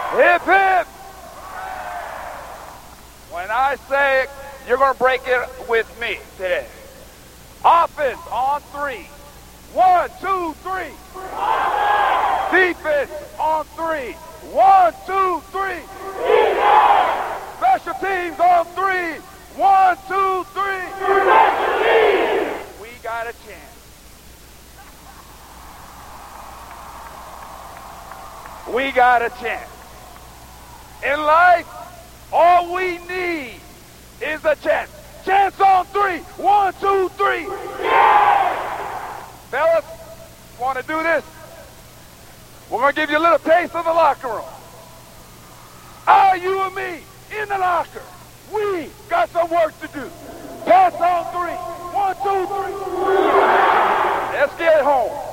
Hip, hip. When I say it, you're going to break it with me today. Offense on 3. 1, 2, 3. Defense on 3. 1, 2, 3. Special teams on 3. 1, 2, 3. We got a chance. We got a chance. In life, all we need is a chance. Chance on 3. 1, 2, 3. Fellas, want to do this? We're going to give you a little taste of the locker room. Are you and me in the locker? We got some work to do. Pass on 3. 1, 2, 3. Let's get home.